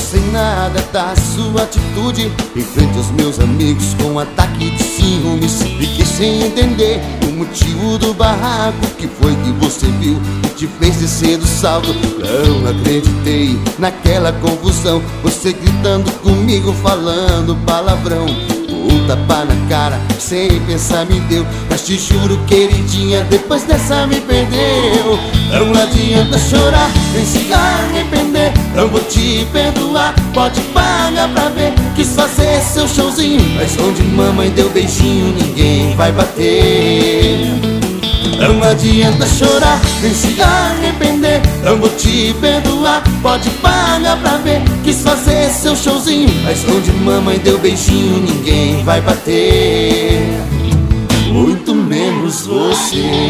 gostei nada da sua atitude em frente aos meus amigos com um ataque de ciúmes. Fiquei sem entender o motivo do barraco. Que foi que você viu que te fez descer do salto? Não acreditei naquela confusão, você gritando comigo, falando palavrão. Um tapa na cara, sem pensar me deu. Mas te juro, queridinha, depois dessa me perdeu. Não adianta chorar, nem se arrepender. Não vou te perdoar, pode pagar pra ver. Quis fazer seu showzinho, mas onde mamãe deu beijinho ninguém vai bater. Não adianta chorar, nem se arrepender. Não vou te perdoar, pode pagar pra ver. Quis fazer seu showzinho, mas onde mamãe deu beijinho ninguém vai bater. Muito menos você.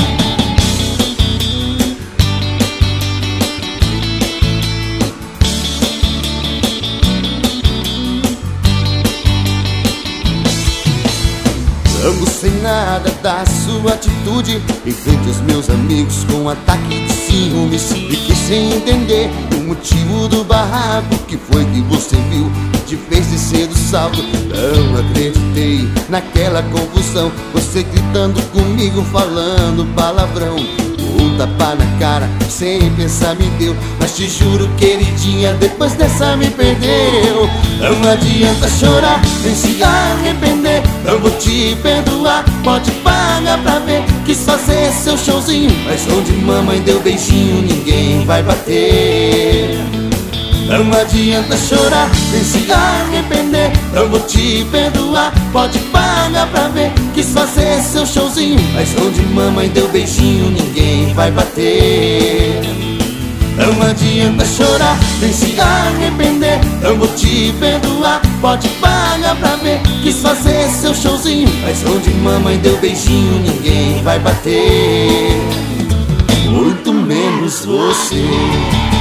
Não gostei nada da sua atitude em frente aos meus amigos com um ataque de ciúmes. Fiquei sem entender o motivo do barraco. Que foi que você viu que te fez descer do salto? Não acreditei naquela confusão, você gritando comigo, falando palavrão. Um tapa na cara, sem pensar me deu. Mas te juro, queridinha, depois dessa me perdeu. Não adianta chorar, nem se arrepender. Não vou te perdoar, pode pagar pra ver. Quis fazer seu showzinho, mas onde mamãe deu beijinho ninguém vai bater. Não adianta chorar, nem se arrepender. Não vou te perdoar, pode pagar pra ver. Quis fazer seu showzinho, mas onde mamãe deu beijinho ninguém vai bater. Não adianta chorar, nem se arrepender. Não vou te perdoar, pode pagar pra ver. Quis fazer seu showzinho, mas onde mamãe deu beijinho ninguém vai bater. Muito menos você.